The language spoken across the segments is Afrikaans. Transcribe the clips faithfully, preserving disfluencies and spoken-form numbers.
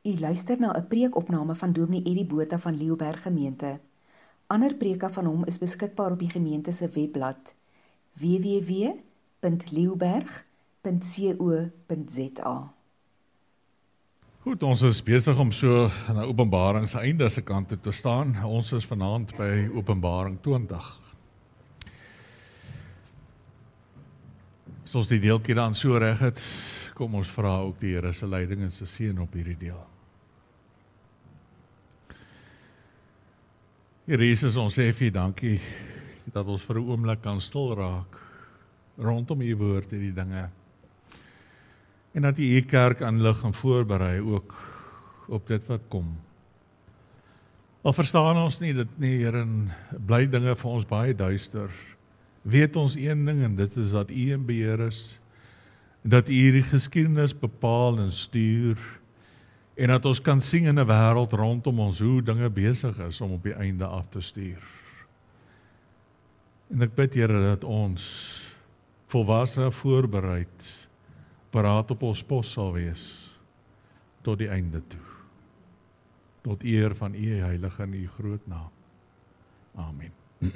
U luister na 'n preekopname van Dominee Eddie Botha van Leeuberg Gemeente. Ander preke van hom is beskikbaar op die gemeente se webblad w w w punt leeuberg punt co punt z a. Goed, ons is besig om so na Openbaring se einde se kant toe te staan. Ons is vanaand by Openbaring twintig. As ons die deeltjie dan so reg het, kom ons vra ook die Here se leiding en sy seën op hierdie deel. Here Jesus, ons sê vir U dankie dat ons vir 'n oomblik kan stil raak rondom U woord en die dinge. En dat U U kerk aanlig en voorberei ook op dit wat kom. Al verstaan ons nie dit nie, Here, en bly dinge vir ons baie duister. Weet ons een ding, en dit is dat U in beheer is, dat U hierdie geskiedenis bepaal en stuur, en dat ons kan sien in 'n wêreld rondom ons hoe dinge besig is om op die einde af te stuur. En ek bid, Here, dat ons volwasse voorbereid, paraat op ons pos sal wees, tot die einde toe. Tot eer van U heilige en U groot naam. Amen.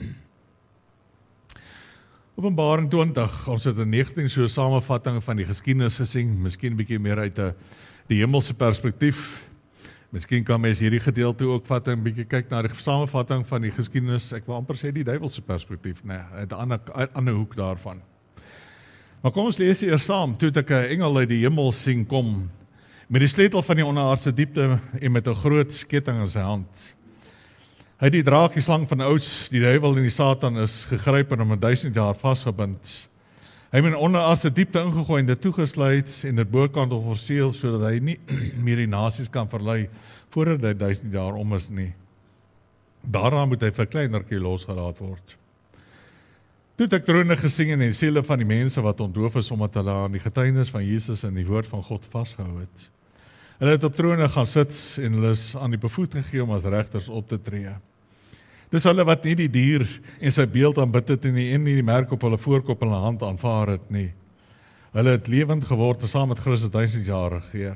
Openbaring twintig, ons het in negentien so 'n samevatting van die geskiedenis gesien, miskien 'n bietjie meer uit 'n die hemelse perspektief. Miskien kan mens hierdie gedeelte ook vat en 'n bietjie kyk na die samevatting van die geskiedenis, ek wil amper sê die duiwelse perspektief, nee, uit 'n ander, ander hoek daarvan. Maar kom ons lees eers saam. Toe het ek 'n engel uit die hemel sien kom, met die sleutel van die onderaardse diepte en met 'n groot ketting in sy hand. Hy het die draak, die slang van ouds, die duiwel en die Satan is gegryp en hom 'n duisend jaar vasgebind. Hy het in onderaardse diepte ingegooi en dit toegesluit en dit bokant verseël sodat hy nie meer die nasies kan verlei voordat hy duisend jaar om is nie. Daarna moet hy vir 'n kleinertjie losgelaat word. Toe het ek trone gesien en die siele van die mense wat ontdoof is omdat hulle aan die getuienis van Jesus en die woord van God vasgehou het. Hulle het op trone gaan sit en hulle is aan die bevoet gegee om as regters op te tree. Dis hulle wat nie die dier en sy beeld aanbid het en nie en nie die merk op hulle voorkop en hulle hand aanvaar het nie. Hulle het lewend geword en saam met Christus duisend jaar regeer.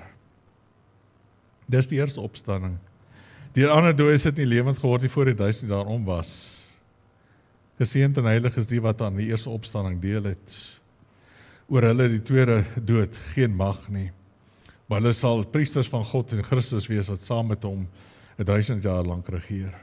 Dis die eerste opstanding. Die ander dooies het nie lewend geword nie voor die duisend jaar om was. Geseënd en heilig is die wat aan die eerste opstanding deel het. Oor hulle die tweede dood geen mag nie. Maar hulle sal priesters van God en Christus wees wat saam met hom 'n duisend jaar lank regeer.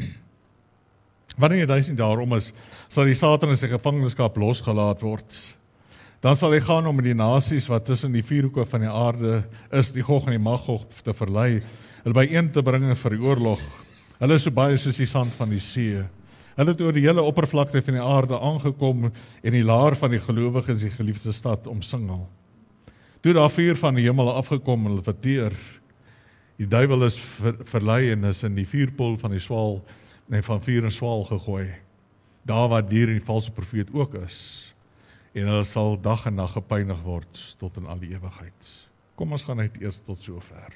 Wanneer die duisend jaar om is, sal die Satan in sy gevangenskap losgelaat word. Dan sal hy gaan om die nasies wat tussen die vier hoeke van die aarde is, die Gog en die Magog te verlei, hulle byeen te bring vir die oorlog. Hulle is so baie soos die sand van die see. Hulle het oor die hele oppervlakte van die aarde aangekom en die laar van die gelowiges die geliefde stad omsingel. Toe daar vuur van die hemel afgekom en hulle verteer. Die duiwel is ver, verlei en is in die vuurpoel van die swaal en van vuur en swaal gegooi. Daar waar dier en die valse profeet ook is. En hulle sal dag en nag gepynig word tot in al die ewigheid. Kom ons gaan net eers tot sover.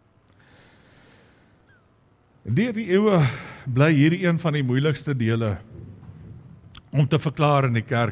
Deur die eeue bly hierdie een van die moeilikste dele om te verklaar in die kerk.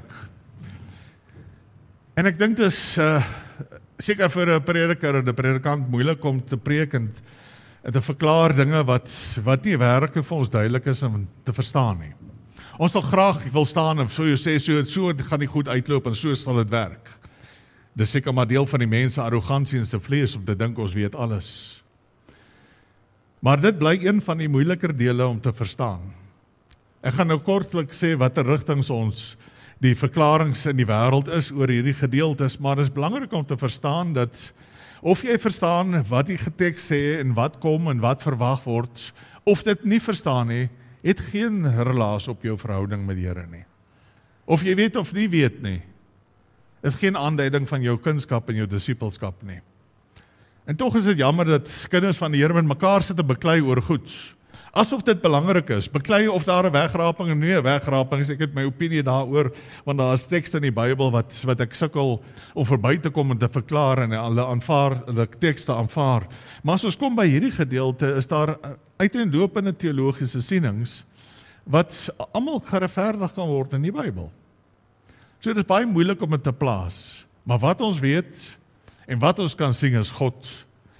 En ek dink dit is uh, seker vir 'n prediker en 'n predikant moeilik om te preek en, en te verklaar dinge wat, wat nie werklik vir ons duidelik is om te verstaan nie. Ons sal graag wil staan en so jy sê, so, so gaan die goed uitloop en so sal dit werk. Dis seker maar deel van die mense arrogansie en sy vlees om te dink ons weet alles. Maar dit bly een van die moeiliker dele om te verstaan. Ek gaan nou kortlik sê watter rigtings ons die verklarings in die wêreld is oor hierdie gedeeltes, maar dit is belangrik om te verstaan dat of jy verstaan wat die teks sê en wat kom en wat verwag word, of dit nie verstaan nie, het geen relasie op jou verhouding met die Here nie. Of jy weet of nie weet nie, het geen aanduiding van jou kunskap en jou disippelskap nie. En tog is dit jammer dat kinders van die Here met mekaar sit te beklei oor goed. Asof dit belangrik is, beklei of daar 'n wegraping en nie 'n wegraping is, ek het my opinie daaroor, want daar is tekste in die Bybel wat, wat ek sukkel om verby te kom en te verklaar en hulle aanvaar, hulle tekste aanvaar. Maar as ons kom by hierdie gedeelte, is daar uiteenlopende teologiese sienings, wat almal geregverdig kan word in die Bybel. So dit is baie moeilik om dit te plaas, maar wat ons weet, en wat ons kan sien is God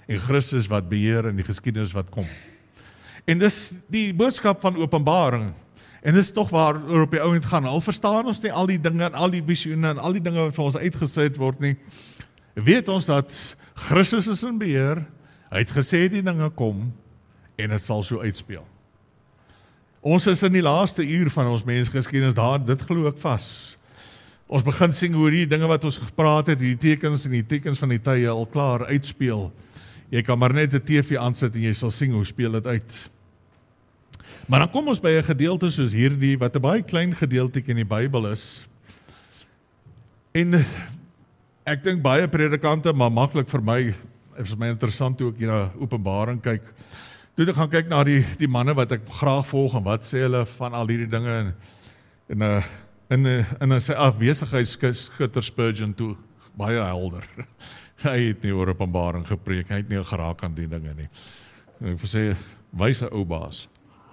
en Christus wat beheer in die geskiedenis wat kom. En dis die boodskap van Openbaring, en dis tog waar oor op die ouend gaan, al verstaan ons nie al die dinge, en al die visioene, en al die dinge wat vir ons uitgesit word nie, weet ons dat Christus is in beheer, hy het gesê die dinge kom, en het sal so uitspeel. Ons is in die laaste uur van ons mensgeskiedenis, daar, dit glo ek vas. Ons begin sien hoe die dinge wat ons gepraat het, die tekens en die tekens van die tye al klaar uitspeel. Jy kan maar net 'n T V aansit en jy sal sien hoe speel dit uit. Maar dan kom ons by 'n gedeelte soos hierdie, wat 'n baie klein gedeeltjie in die Bybel is. En ek dink baie predikante, maar maklik vir my, is vir my interessant toe ek hier na Openbaring kyk. Toe ek gaan kyk na die, die manne wat ek graag volg, en wat sê hulle van al hierdie dinge, en, en uh, in, uh, in sy afwesigheid skutter Spurgeon toe, baie helder. Hy het nie oor Openbaring gepreek, hy het nie geraak aan die dinge nie. Ek wil sê, wyse ou baas.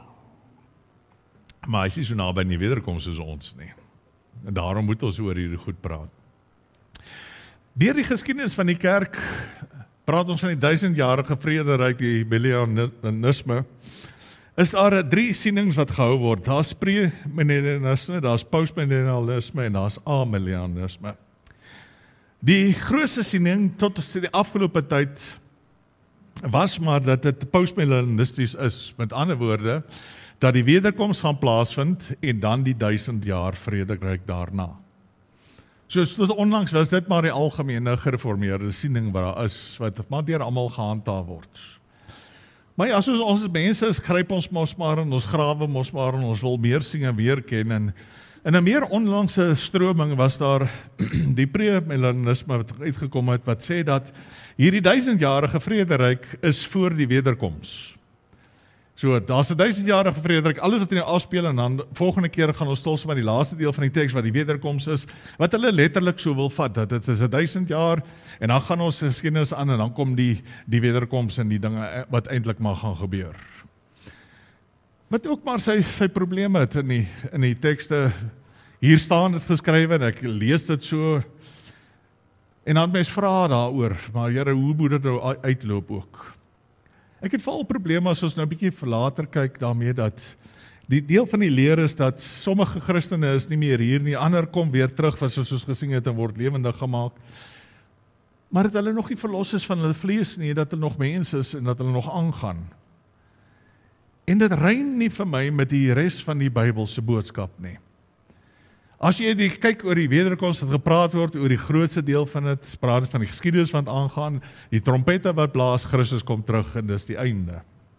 Maar hy is nie so naby in die wederkoms soos ons nie. En daarom moet ons oor hierdie goed praat. Deur die geskiedenis van die kerk, praat ons van die duisendjarige vrederyk, die millennialisme, is daar drie sienings wat gehou word. Daar's pre-millennialisme, daar's post-millennialisme en daar's amillennialisme. Die grootste siening tot die afgelope tyd was maar dat dit postmillennialisties is. Met ander woorde, dat die wederkoms gaan plaasvind en dan die duisend jaar vrederyk daarna. Soos tot onlangs was dit maar die algemene gereformeerde siening wat daar is, wat maar deur almal gehandhaaf word. Maar ja, soos ons mense is, gryp ons mos maar en ons grawe mos maar en ons wil meer sien en meer ken. En in 'n meer onlangse stroming was daar die pre-millennialisme wat uitgekom het, wat sê dat hierdie duisendjarige vrederyk is voor die wederkoms. So, daar's 'n duisendjarige vrederyk, alles wat in die afspeel, en dan volgende keer gaan ons stil by die laaste deel van die teks wat die wederkoms is, wat hulle letterlik so wil vat, dat dit is 'n duisend jaar, en dan gaan ons geskiedenis aan, en dan kom die, die wederkoms en die dinge wat eintlik maar gaan gebeur. Wat ook maar sy, sy probleme het in die, in die tekste, hier staan dit geskrywe, en ek lees dit so, en dan mens vra daaroor, maar Here, hoe moet dit nou uitloop ook? Ek het veral probleme as ons nou 'n bietjie later kyk daarmee, dat die deel van die leer is dat sommige Christene is nie meer hier nie, ander kom weer terug, wat soos ons gesien het en word lewendig gemaak, maar dat hulle nog nie verlos is van hulle vlees nie, dat hulle nog mens is en dat hulle nog aangaan. En dit rym nie vir my met die res van die Bybelse boodskap nie. As jy die, kyk oor die wederkoms, het gepraat word oor die grootste deel van dit, praat van die geskiedenis wat aangaan, die trompette wat blaas, Christus kom terug, en dis die einde.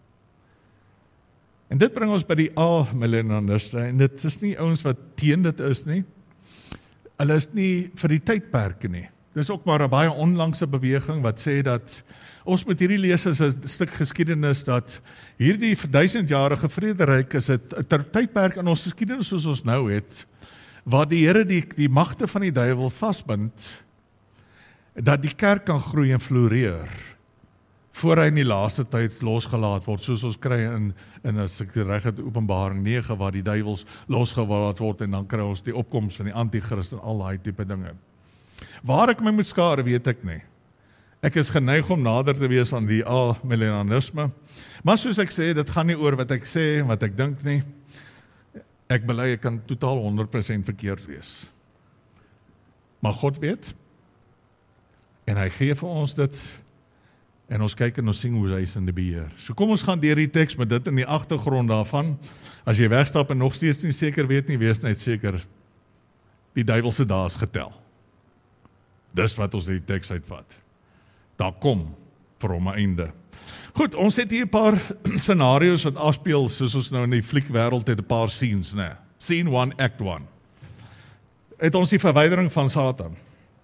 En dit bring ons by die amillennialiste, en dit is nie ouens wat teen dit is nie, hulle is nie vir die tydperke nie. Dis ook maar 'n baie onlangse beweging wat sê dat ons moet hierdie lees as 'n stuk geskiedenis, dat hierdie duisendjarige vrederyk is 'n tydperk in ons geskiedenis soos ons nou het, waar die Here die, die magte van die duiwel vasbind, dat die kerk kan groei en floreer, voor hy in die laaste tyd losgelaat word, soos ons kry in, in as ek reg het, Openbaring nege, waar die duiwels losgelaat word, en dan kry ons die opkoms van die antichrist en al daai tipe dinge. Waar ek my moet skare, weet ek nie. Ek is geneig om nader te wees aan die amillennialisme, maar soos ek sê, dit gaan nie oor wat ek sê en wat ek dink nie. Ek bely, ek kan totaal honderd persent verkeerd wees. Maar God weet, en hy gee vir ons dit, en ons kyk en ons sien hoe hy is in die beheer. So kom ons gaan deur die teks met dit in die agtergrond daarvan. As jy wegstap en nog steeds nie seker weet nie, wees net seker, die duiwelse dae is getel. Dis wat ons die teks uitvat. Daar kom vir hom 'n einde. Goed, ons het hier 'n paar scenario's wat afspeel, soos ons nou in die fliek-wêreld het 'n paar scenes, né? Scene one, act one. Het ons die verwydering van Satan.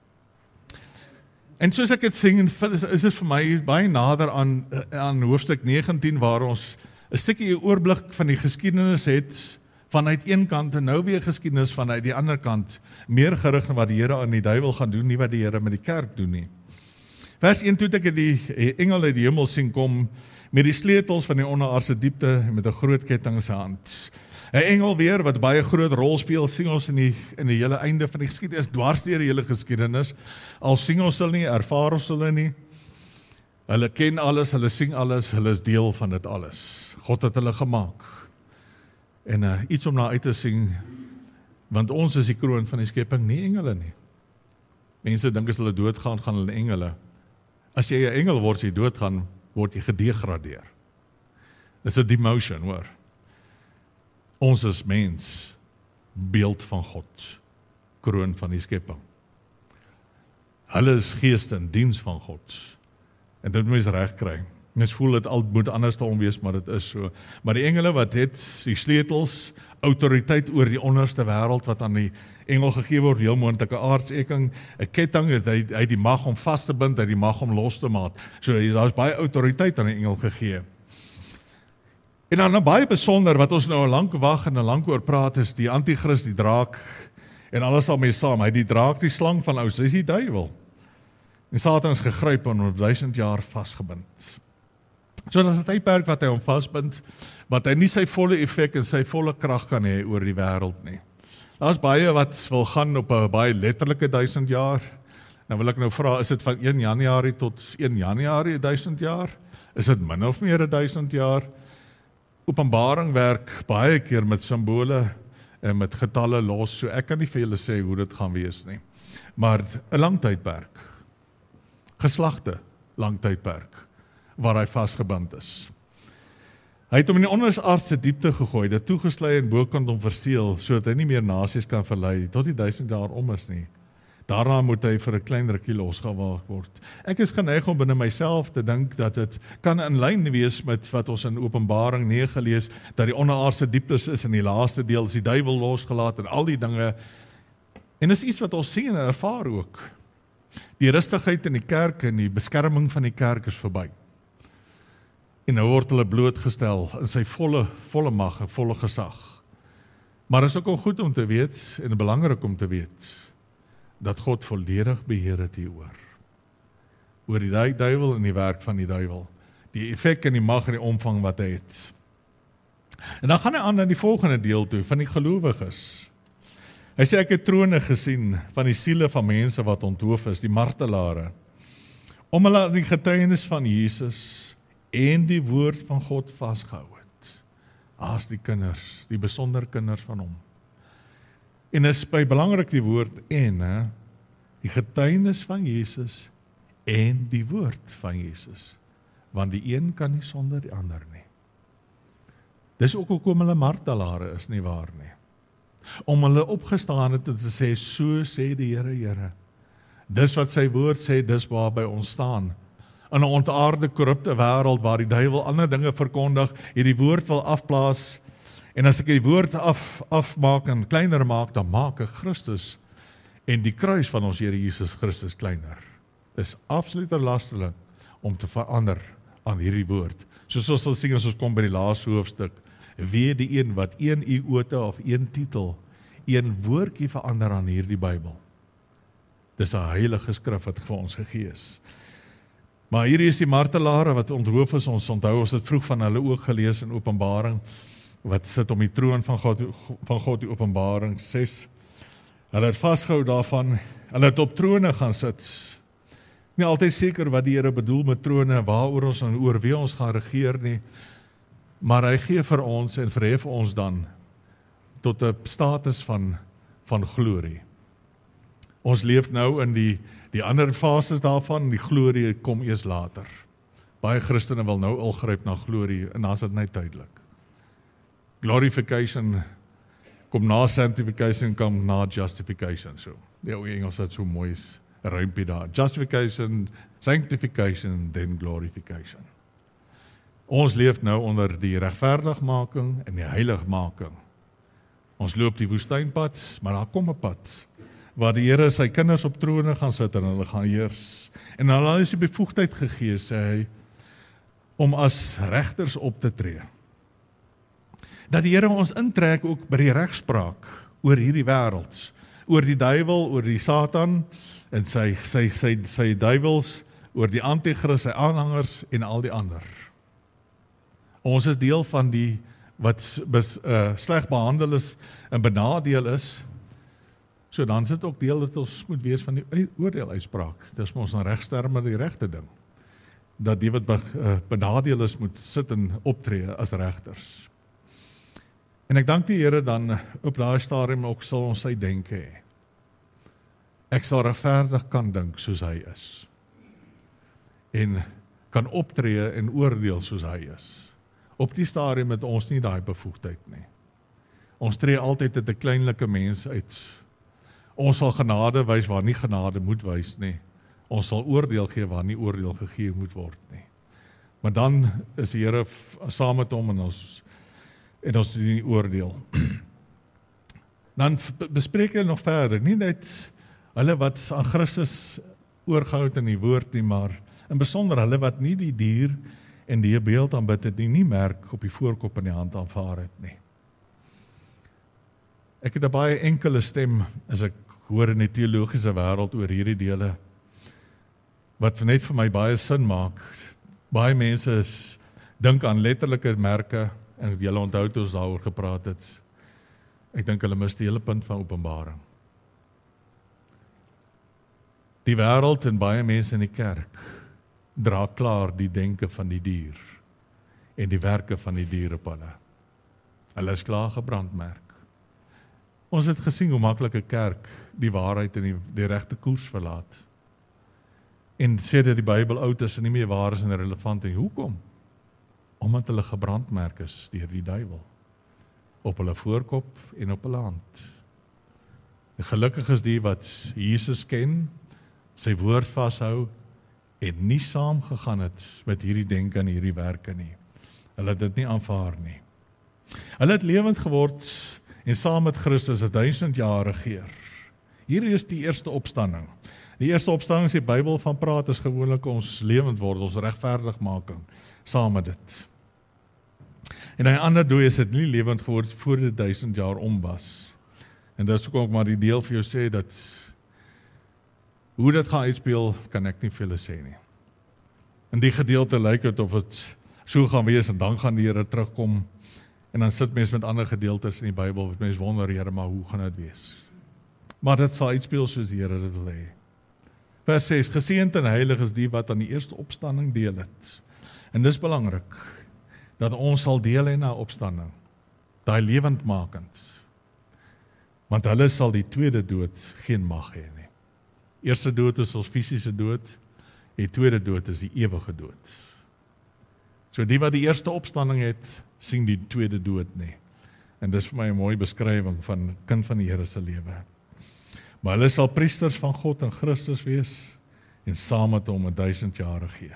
En soos ek het sien, is dit vir my baie nader aan, aan hoofstuk negentien, waar ons 'n stukkie oorblik van die geskiedenis het, vanuit een kant, en nou weer geskiedenis vanuit die ander kant, meer gerig na wat die Here aan die duiwel gaan doen, nie wat die Here met die kerk doen nie. Vers een, toe ek die engel uit die hemel sien kom, met die sleutels van die onderaardse diepte, met 'n groot ketting in sy hand. 'n Engel weer, wat baie groot rol speel, sien ons in die, in die hele einde van die geskiedenis, dwars deur die hele geskiedenis, al sien ons hulle nie, ervaar ons hulle nie. Hulle ken alles, hulle sien alles, hulle is deel van dit alles. God het hulle gemaak. En uh, iets om na uit te sien, want ons is die kroon van die skepping, nie engele nie. Mense dink as hulle doodgaan, gaan hulle engele. As jy 'n engel word, as jy doodgaan, word jy gedegradeer. Dis 'n demotion, hoor. Ons is mens, beeld van God, kroon van die skepping. Hulle is geeste in diens van God. En dit moet mens reg kry. Mens voel dit al moet anders daarom wees, maar dit is so. Maar die engele wat het die sleutels, autoriteit oor die onderste wêreld wat aan die engel gegee word, heel moontlike aardsekking, 'n ketting, hy hy die mag om vas te bind, hy die mag om los te maak. So daar's baie autoriteit aan die engel gegee. En dan nou baie besonder wat ons nou 'n lank wag en 'n lank oor praat is die anti-kris, die draak en alles daarmee saam. Hy die draak, die slang van ouds, dis die duiwel. En Satan is gegryp en op duisend jaar vasgebind. So dat is 'n tydperk wat hy hom vasbind, wat hy nie sy volle effek en sy volle krag kan hê oor die wêreld nie. Daar's baie wat wil gaan op 'n baie letterlike duisend jaar. Nou wil ek nou vra, is dit van een Januarie tot een Januarie duisend jaar? Is dit min of meer duisend jaar? Openbaring werk baie keer met simbole en met getalle los, so ek kan nie vir julle sê hoe dit gaan wees nie. Maar 'n lang tydperk, geslagte lang tydperk, waar hy vasgebind is. Hy het hom in die onderaardse diepte gegooi, dit toegesluit en bokant hom verseël, sodat hy nie meer nasies kan verlei, tot die duisend jaar om is nie. Daarna moet hy vir 'n klein rukkie losgewaak word. Ek is geneig om binne myself te dink dat dit kan in lyn wees met wat ons in Openbaring nege lees, dat die onderaardse dieptes is in die laaste deel, is die duiwel losgelaat en al die dinge. En dis iets wat ons sien en ervaar ook. Die rustigheid in die kerk en die beskerming van die kerk is verby. En nou word hulle blootgestel in sy volle, volle mag en volle gesag. Maar is ook al goed om te weet, en belangrik om te weet, dat God volledig beheer het hieroor. Oor die duiwel en die werk van die duiwel. Die effek en die mag en die omvang wat hy het. En dan gaan hy aan na die volgende deel toe, van die gelowiges. Hy sê, ek het trone gesien van die siele van mense wat onthoof is, die martelare, om hulle aan die getuienis van Jesus en die woord van God vasgehou het. As die kinders, die besonder kinders van hom. En is by belangrik die woord en, he, die getuienis van Jesus en die woord van Jesus. Want die een kan nie sonder die ander nie. Dis ook hoekom hulle martelare is, nie waar nie. Om hulle opgestaan het en te sê, so sê die Here, Here. Dis wat sy woord sê, dis waarby ons staan. In 'n ontaarde, korrupte wêreld waar die duiwel ander dinge verkondig, hierdie woord wil afplaas. En as ek die woord af, afmaak en kleiner maak, dan maak ek Christus en die kruis van ons Here Jesus Christus kleiner. Dis absoluut lastelik om te verander aan hierdie woord. Soos ons sal sien as ons kom by die laaste hoofstuk, wie die een wat een iota of een titel, een woordjie verander aan hierdie Bybel. Dis 'n heilige skrif wat vir ons gegee is. Maar hier is die martelare wat onthoof is, ons onthou, ons het vroeg van hulle ook gelees in Openbaring, wat sit om die troon van God, van God die Openbaring ses. Hulle het vasgehou daarvan, hulle het op trone gaan sit. Nie altyd seker wat die Here bedoel met trone, waaroor ons en oor wie ons gaan regeer nie, maar hy gee vir ons en verhef ons dan tot 'n status van, van glorie. Ons leef nou in die, die ander fases daarvan, die glorie kom eers later. Baie Christene wil nou al gryp na glorie, en dan is dit net tydelik. Glorification kom na sanctification, kom na justification. So, die ou Engels het so mooi ruimpie daar. Justification, sanctification, then glorification. Ons leef nou onder die regverdigmaking en die heiligmaking. Ons loop die woestynpad, maar daar kom 'n pad waar die Here sy kinders op trone gaan sit en hulle gaan heers. En hulle is die bevoegdheid gegee, sê hy, om as regters op te tree. Dat die Here ons intrek ook by die regspraak oor hierdie wêreld, oor die duiwel, oor die Satan en sy sy sy sy duiwels, oor die anti-kris, sy aanhangers en al die ander. Ons is deel van die wat bes, uh, sleg behandel is en benadeel is. So dan is dit ook deel dat ons moet wees van die oordeel uitspraak. Dis ons in regsterme die regte ding. dat die wat benadeel is moet sit en optree as regters. En ek dank die Here dan op daai stadium ook sal ons sy denke hê. Ek sal regverdig kan dink soos hy is. En kan optree en oordeel soos hy is. Op die stadium het ons nie daai bevoegdheid nie. Ons tree altyd uit 'n kleinlike mens uit. Ons sal genade wys waar nie genade moet wys nie. Ons sal oordeel gee waar nie oordeel gegee moet word nie. Maar dan is die Here saam met hom en ons en ons die oordeel. Dan bespreek hy nog verder, nie net hulle wat aan Christus oorgehou het in die woord nie, maar in besonder hulle wat nie die dier en die beeld aanbid het nie, nie merk op die voorkop in die hand aanvaar het nie. Ek het 'n baie enkele stem as ek hoor in die teologiese wêreld oor hierdie dele, wat net vir my baie sin maak. Baie mense is, dink aan letterlike merke, en julle onthou toe ons daaroor gepraat het. Ek dink hulle mis die hele punt van Openbaring. Die wêreld en baie mense in die kerk dra klaar die denke van die dier en die werke van die dier op hulle. Hulle is klaar gebrandmerk. Ons het gesien hoe maklik 'n kerk die waarheid en die, die regte koers verlaat. En sê dat die Bybel oud is en nie meer waar is en relevant. En hoekom? Omdat hulle gebrandmerk is deur die duiwel. Op hulle voorkop en op hulle hand. En gelukkig is die wat Jesus ken, sy woord vashou en nie saamgegaan het met hierdie denke en hierdie werke nie. Hulle het dit nie aanvaar nie. Hulle het lewend geword en saam met Christus 'n duisend jaar regeer. Hier is die eerste opstanding. Die eerste opstanding is die Bybel van praat, is gewoonlik ons lewend word, ons regverdigmaking, saam met dit. En hy ander dooi is dit nie lewend geword voor die duisend jaar om was. En dis ook maar die deel vir jou sê dat hoe dit gaan uitspeel, kan ek nie vir julle sê nie. In die gedeelte lyk dit of dit so gaan wees en dan gaan die Here terugkom en dan sit mense met ander gedeeltes in die Bybel wat mense wonder, Here, maar hoe gaan dit wees? Maar dit sal uitspeel soos die Here dit wil hê. Vers ses, geseënd en heilig is die wat aan die eerste opstanding deel het. En dis belangrik, dat ons sal deel hê na opstanding, daai lewendmakend. Want hulle sal die tweede dood geen mag hê nie. Eerste dood is ons fisiese dood, die tweede dood is die ewige dood. So die wat die eerste opstanding het, sien die tweede dood nie. En dis vir my 'n mooi beskrywing van kind van die Here se lewe. Maar hulle sal priesters van God en Christus wees en saam met hom 'n duisend jaar regeer.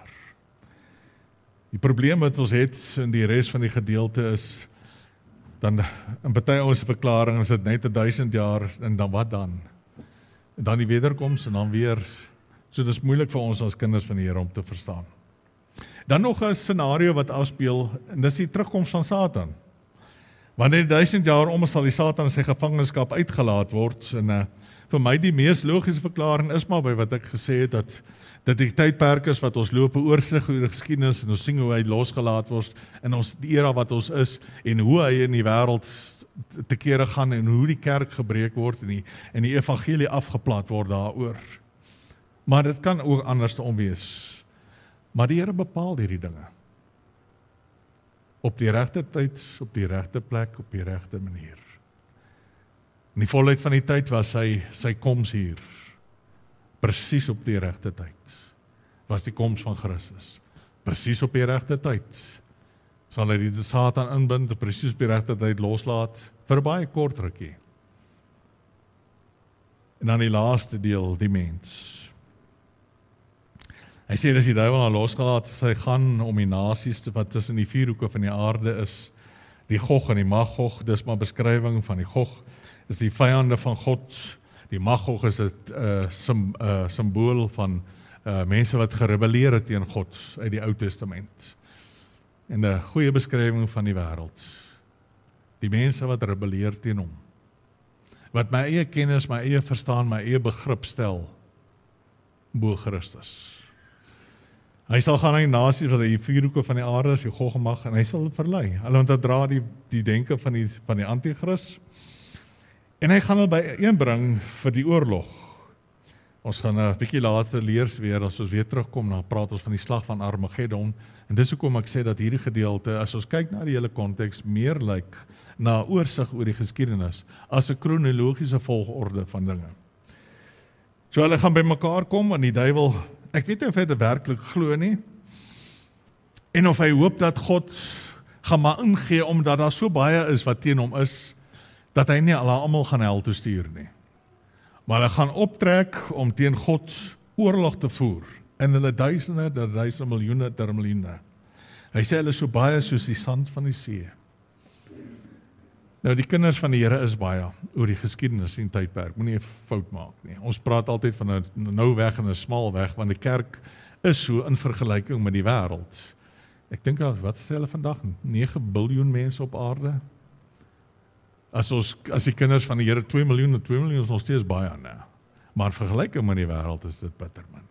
Die probleem wat ons het in die res van die gedeelte is, dan in party ouens se verklaring is dit net 'n duisend jaar en dan wat dan? En dan die wederkoms en dan weer, so dis moeilik vir ons as kinders van die Here om te verstaan. Dan nog 'n scenario wat afspeel, en dis die terugkoms van Satan. Wanneer die duisend jaar om is, sal die Satan sy gevangenskap uitgelaat word, en uh, vir my die mees logiese verklaring is maar by wat ek gesê het, dat dat die tydperk is wat ons loop 'n oorsig oor die geskiedenis, en ons sien hoe hy losgelaat word, in ons die era wat ons is, en hoe hy in die wêreld te kere gaan, en hoe die kerk gebreek word, en die, en die evangelie afgeplaat word daaroor. Maar dit kan ook anders om wees. Maar die Here bepaal hierdie dinge. Op die regte tyd, op die regte plek, op die regte manier. In die volheid van die tyd was sy, sy koms hier, presies op die regte tyd, was die koms van Christus. Presies op die regte tyd, sal hy die Satan inbind, presies op die regte tyd loslaat, vir baie kort rukkie. En dan die laaste deel, die mens. Hy sê, as die duiwel al losgelaat, sy gaan om die nasies wat tussen die vier hoeke van die aarde is, die Gog en die Magog, dis maar beskrywing van die Gog, is die vyande van God, die Magog is 'n uh, sim, uh, symbool van uh, mense wat gerebelleer het teen God uit die Ou Testament. En 'n goeie beskrywing van die wêreld. Die mense wat rebelleer teen hom. Wat my eie kennis, my eie verstaan, my eie begrip stel bo Christus. Hy sal gaan na die nasies wat die vier hoeke van die aarde is, die Gog en Mag, en hy sal verlei. Hulle want dit dra die, die denke van die, van die antichrist. En hy gaan hulle by een bring vir die oorlog. Ons gaan 'n bietjie later leers weer, as ons weer terugkom, dan praat ons van die slag van Armageddon. En dis hoekom ek sê dat hierdie gedeelte, as ons kyk na die hele konteks, meer lyk na 'n oorsig oor die geskiedenis, as 'n kronologiese volgorde van dinge. So hulle gaan by mekaar kom, en die duiwel, ek weet nie of hy dit werklik glo nie, en of hy hoop dat God gaan maar ingee, omdat daar so baie is wat teen hom is, dat hy nie al almal gaan hel toe stuur nie. Maar hulle gaan optrek om teen God oorlog te voer, en hulle duisende, der duisende, miljoene, der miljoene. Hy sê hulle is so baie soos die sand van die see. Nou die kinders van die Here is baie oor die geskiedenis en tydperk, moenie 'n fout maak nie. Ons praat altyd van 'n nou weg en 'n smal weg, want die kerk is so in vergelyking met die wêreld. Ek dink, wat sê hulle vandag, nege biljoen mense op aarde? As ons, as die kinders van die Here twee miljoen, twee miljoen is nog steeds baie, nee. Maar vergelyking met die wêreld is dit bitter min.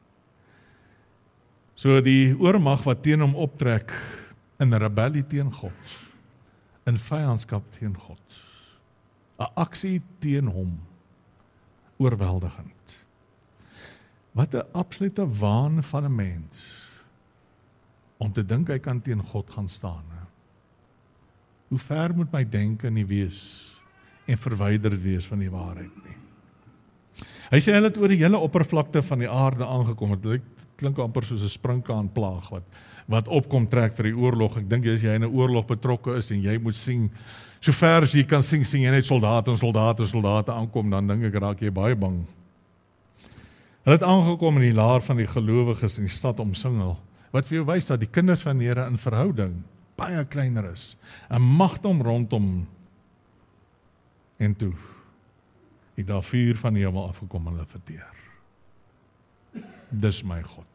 So die oormag wat teen hom optrek in rebellie teen God, in vyandskap teen God, 'n aksie teen hom, oorweldigend. Wat 'n absolute waan van 'n mens, om te dink hy kan teen God gaan staan. He. Hoe ver moet my denke nie wees, en verwyderd wees van die waarheid nie. Hy sê hulle het oor die hele oppervlakte van die aarde aangekom, dit klink amper soos 'n sprinkaanplaag, wat, wat opkom trek vir die oorlog. Ek dink as jy in 'n oorlog betrokke is, en jy moet sien, so ver as jy kan sien, sien jy net soldate en soldate en soldate aankom, dan dink ek raak jy baie bang. Hulle het aangekom in die laar van die gelowiges in die stad omsingel, wat vir jou wys dat die kinders van die Here in verhouding baie kleiner is, en magdom rondom. En toe, het daar vuur van die hemel afgekom en hulle verteer. Dis my God.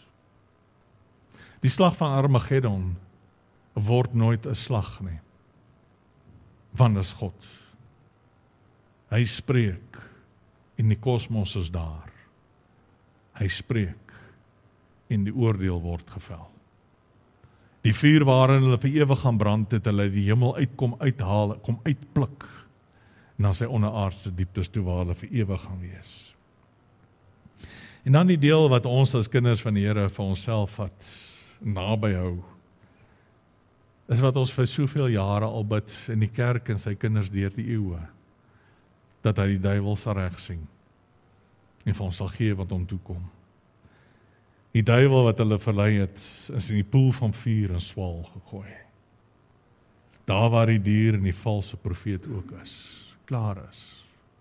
Die slag van Armageddon word nooit 'n slag nie, want dis God. Hy spreek, en die kosmos is daar. Hy spreek, en die oordeel word gevel. Die vuur waarin hulle vir ewig gaan brand, het hulle die hemel uitkom uithaal, kom uitpluk, na sy onderaardse dieptes toe waar hulle vir ewig gaan wees. En dan die deel wat ons as kinders van die Here vir onsself wat naby hou, is wat ons vir soveel jare al bid in die kerk en sy kinders deur die eeue, dat hy die duiwel sal reg sien, en vir ons sal gee wat hom toekom. Die duiwel wat hulle verlei het, is in die poel van vuur en swaal gegooi. Daar waar die dier en die valse profeet ook is. Klaar is.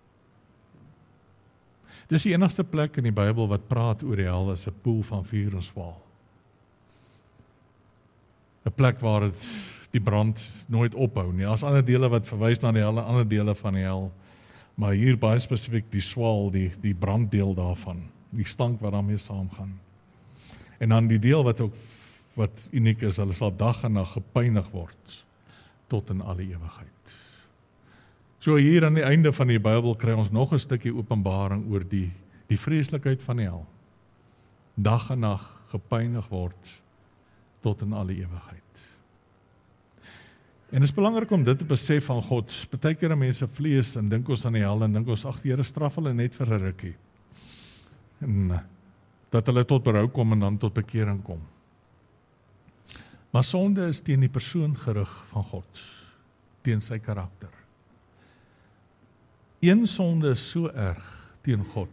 Dis die enigste plek in die Bybel wat praat oor die hel as 'n poel van vuur en swaal. 'n Plek waar het die brand nooit ophou nie. Daar's ander dele wat verwys na die hel, ander dele van die hel, maar hier baie spesifiek die swaal, die, die branddeel daarvan, die stank wat daarmee saamgaan. En dan die deel wat ook wat uniek is, hulle sal dag en nag gepynig word tot in alle ewigheid. So hier aan die einde van die Bybel kry ons nog 'n stukkie openbaring oor die, die vreeslikheid van die hel. Dag en nag gepynig word tot in alle ewigheid. En dit is belangrik om dit te besef van God. Partykeer mense vlees en dink ons aan die hel en dink ons ag die Here straf hulle net vir 'n rukkie. En dat hulle tot berou kom en dan tot bekering kom. Maar sonde is teen die persoon gerig van God, teen sy karakter. Een sonde is so erg teen God,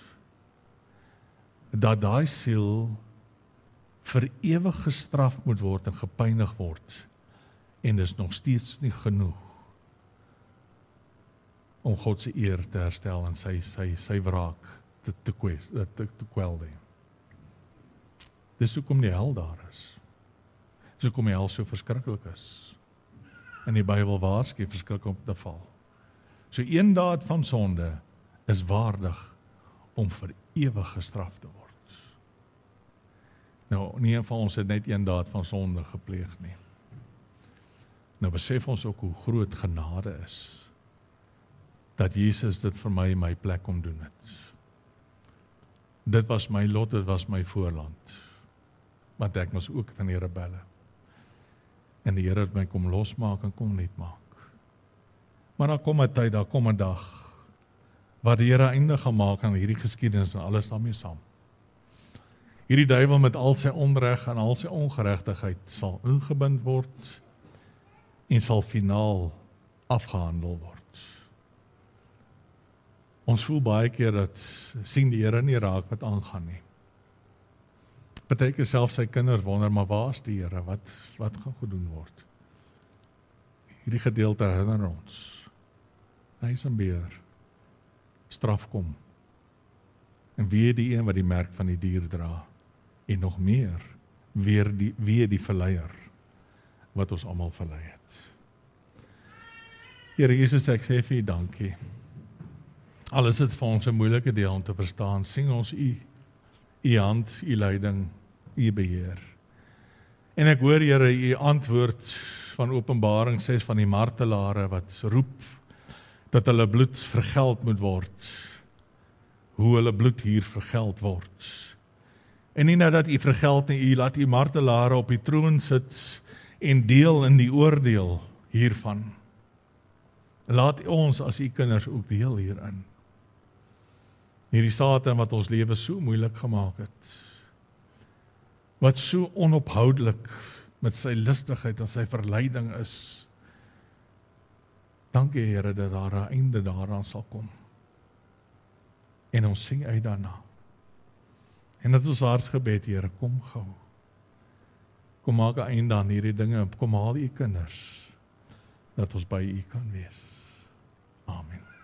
dat daai siel vir ewig gestraf moet word en gepynig word, en is nog steeds nie genoeg om God se eer te herstel en sy, sy, sy wraak te, te, te, te kwel nie. Dis hoekom die hel daar is. Dis hoekom die hel so verskriklik is. En die Bybel waarsku verskriklik om te val. So een daad van sonde is waardig om vir ewig gestraf te word. Nou, nie een van ons het net een daad van sonde gepleeg nie. Nou besef ons ook hoe groot genade is, dat Jesus dit vir my in my plek kom doen het. Dit was my lot, dit was my voorland, want ek was ook van die rebelle. En die Here het my kom losmaak en kom net maak. Maar daar kom 'n tyd, daar kom 'n dag, wat die Here einde gaan maak aan hierdie geskiedenis en alles daarmee saam. Hierdie duiwel met al sy onreg en al sy ongeregtigheid sal ingebind word en sal finaal afgehandel word. Ons voel baie keer dat sien die Here nie raak wat aangaan nie. Partykeer self sy kinders wonder, maar waar is die Here? Wat, wat gaan gedoen word? Hierdie gedeelte herinner ons. Hy is 'n beer. Straf kom. En wie die een wat die merk van die dier dra? En nog meer, weer die, wie die verleier, wat ons almal verlei het. Here Jesus, ek sê vir U dankie. Al is dit vir ons 'n moeilike deel om te verstaan, sien ons U, U hand, U leiding, U beheer. En ek hoor, Here, U antwoord van Openbaring ses van die martelare wat roep dat hulle bloed vergeld moet word. Hoe hulle bloed hier vergeld word. En nie nou dat U vergeld nie, U laat U martelare op die troon sit en deel in die oordeel hiervan. Laat ons as U kinders ook deel hierin. Hierdie Satan wat ons lewe so moeilik gemaak het. Wat so onophoudelik met sy listigheid en sy verleiding is. Dankie Here dat daar 'n einde daaraan sal kom. En ons sing uit daarna. En dit is ons hartsgebed, Here, kom gou. Kom maak 'n einde aan hierdie dinge, kom haal U kinders, dat ons by U kan wees. Amen.